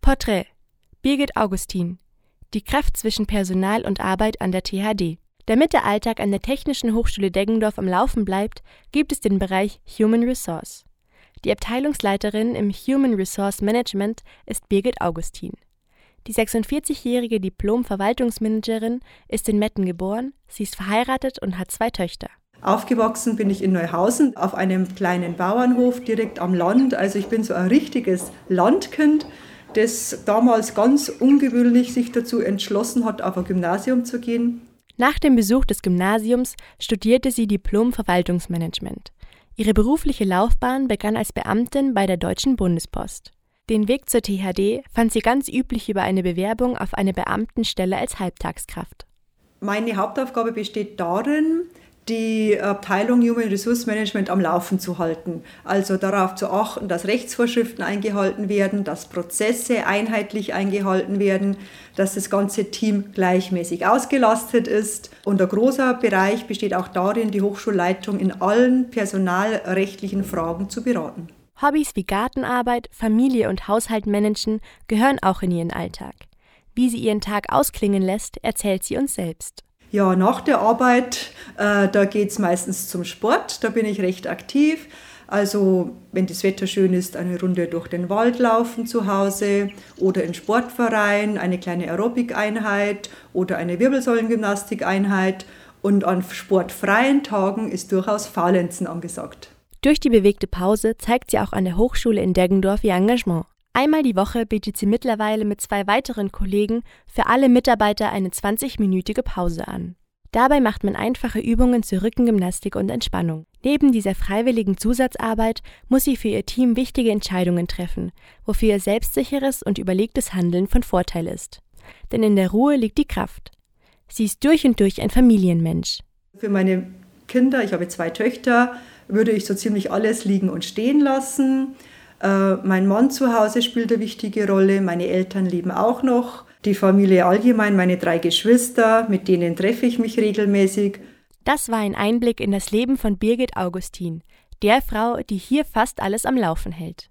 Porträt: Birgit Augustin. Die Kraft zwischen Personal und Arbeit an der THD. Damit der Alltag an der Technischen Hochschule Deggendorf am Laufen bleibt, gibt es den Bereich Human Resource. Die Abteilungsleiterin im Human Resource Management ist Birgit Augustin. Die 46-jährige Diplom-Verwaltungsmanagerin ist in Metten geboren, sie ist verheiratet und hat 2 Töchter. Aufgewachsen bin ich in Neuhausen auf einem kleinen Bauernhof direkt am Land. Also ich bin so ein richtiges Landkind, das damals ganz ungewöhnlich sich dazu entschlossen hat, auf ein Gymnasium zu gehen. Nach dem Besuch des Gymnasiums studierte sie Diplom-Verwaltungsmanagement. Ihre berufliche Laufbahn begann als Beamtin bei der Deutschen Bundespost. Den Weg zur THD fand sie ganz üblich über eine Bewerbung auf eine Beamtenstelle als Halbtagskraft. Meine Hauptaufgabe besteht darin, die Abteilung Human Resource Management am Laufen zu halten. Also darauf zu achten, dass Rechtsvorschriften eingehalten werden, dass Prozesse einheitlich eingehalten werden, dass das ganze Team gleichmäßig ausgelastet ist. Und ein großer Bereich besteht auch darin, die Hochschulleitung in allen personalrechtlichen Fragen zu beraten. Hobbys wie Gartenarbeit, Familie und Haushalt managen gehören auch in ihren Alltag. Wie sie ihren Tag ausklingen lässt, erzählt sie uns selbst. Ja, nach der Arbeit, da geht es meistens zum Sport, da bin ich recht aktiv. Also wenn das Wetter schön ist, eine Runde durch den Wald laufen zu Hause oder im Sportverein, eine kleine Aerobic-Einheit oder eine Wirbelsäulengymnastik-Einheit. Und an sportfreien Tagen ist durchaus Faulenzen angesagt. Durch die bewegte Pause zeigt sie auch an der Hochschule in Deggendorf ihr Engagement. Einmal die Woche bietet sie mittlerweile mit 2 weiteren Kollegen für alle Mitarbeiter eine 20-minütige Pause an. Dabei macht man einfache Übungen zur Rückengymnastik und Entspannung. Neben dieser freiwilligen Zusatzarbeit muss sie für ihr Team wichtige Entscheidungen treffen, wofür ihr selbstsicheres und überlegtes Handeln von Vorteil ist. Denn in der Ruhe liegt die Kraft. Sie ist durch und durch ein Familienmensch. Für meine Kinder, ich habe 2 Töchter, würde ich so ziemlich alles liegen und stehen lassen. Mein Mann zu Hause spielt eine wichtige Rolle, meine Eltern leben auch noch, die Familie allgemein, meine 3 Geschwister, mit denen treffe ich mich regelmäßig. Das war ein Einblick in das Leben von Birgit Augustin, der Frau, die hier fast alles am Laufen hält.